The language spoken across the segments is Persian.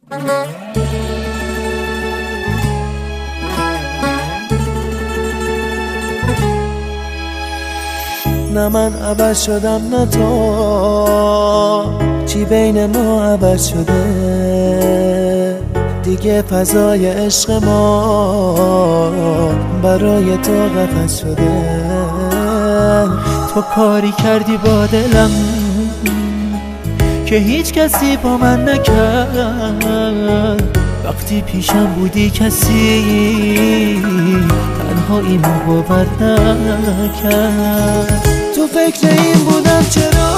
نه من عوض شدم نه تو، چی بین ما عوض شده؟ دیگه فضای عشق ما برای تو قفس شده. تو کاری کردی با دلم که هیچ کسی با من نکرد. وقتی پیشم بودی کسی تنهاییمو باور نکرد. تو فکر این بودم چرا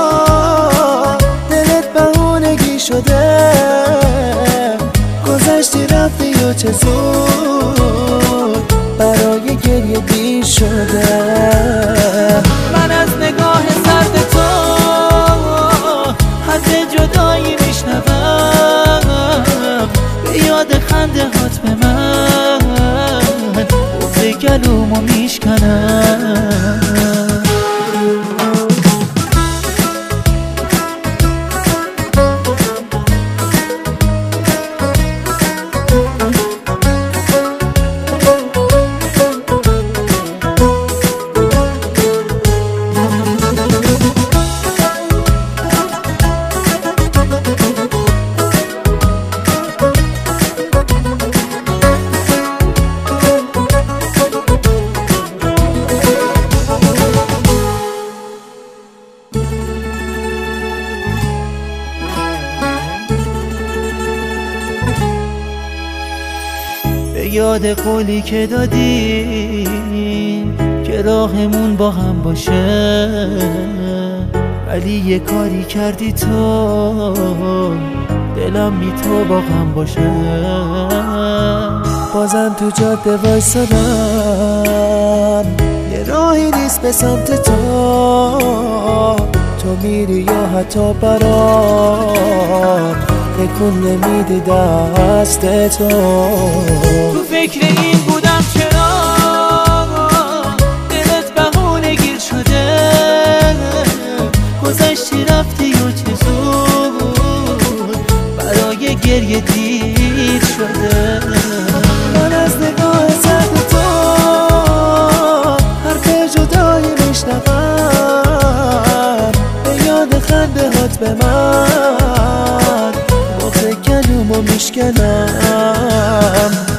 دلت بهونگی شده؟ گذشتی رفتی و چه زود برای گریه دیر شده. من از نگاه سرد تو حد جدایی میشنوم، به یاد خنده هات به من بغض گلومو میشکنم. یاد قولی که دادیم که راهمون با هم باشه، ولی یه کاری کردی تو دلم بی تو با غم باشه. بازم تو جاده وایسادم، یه راهی نیست به سمت تو. تو میری یا حتی برام تکون نمیدی دست تو. تو فکر این بودم چرا دلت بهونه گیر شده؟ گذشتی رفتی و چه زود برای گریه دیر شده. من از نگاه سرد تو حرف جدایی میشنوم، به یاد خنده هات به من گلومو میشکنم.